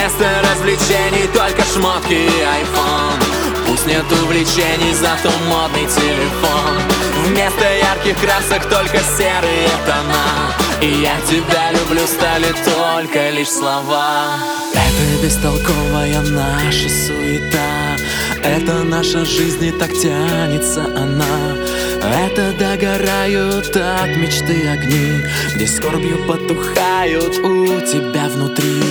Вместо развлечений только шмотки и айфон. Пусть нет увлечений, зато модный телефон. Вместо ярких красок только серые тона. И я тебя люблю стали только лишь слова. Это бестолковая наша суета. Это наша жизнь, и так тянется она. Это догорают от мечты огни, где скорбью потухают у тебя внутри.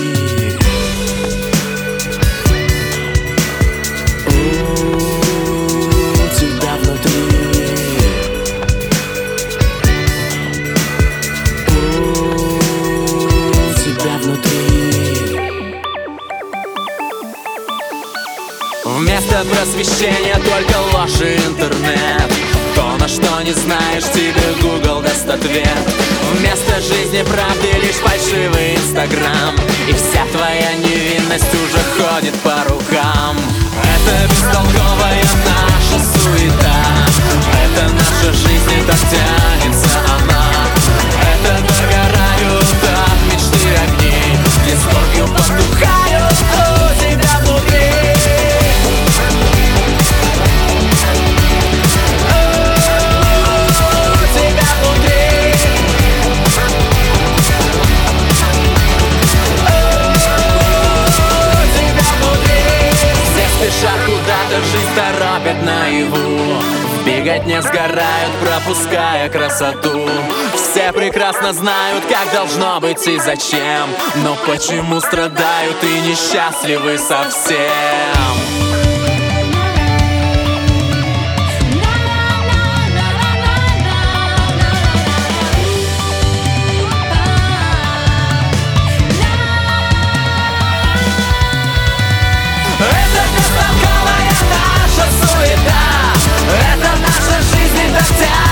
Вместо просвещения только ложь и интернет. То, на что не знаешь, тебе Google даст ответ. Вместо жизни правды лишь фальшивый Инстаграм. И вся твоя невинность уже ходит по рукам. Это бестолковая наша суета. Это наша жизнь, и так тянется она. Это догорают от мечты огни, где скорбью потухают у тебя внутри. Куда-то жизнь торопит наяву. В беготне сгорают, пропуская красоту. Все прекрасно знают, как должно быть и зачем. Но почему страдают и несчастливы совсем? Это наша жизнь, и так тянется.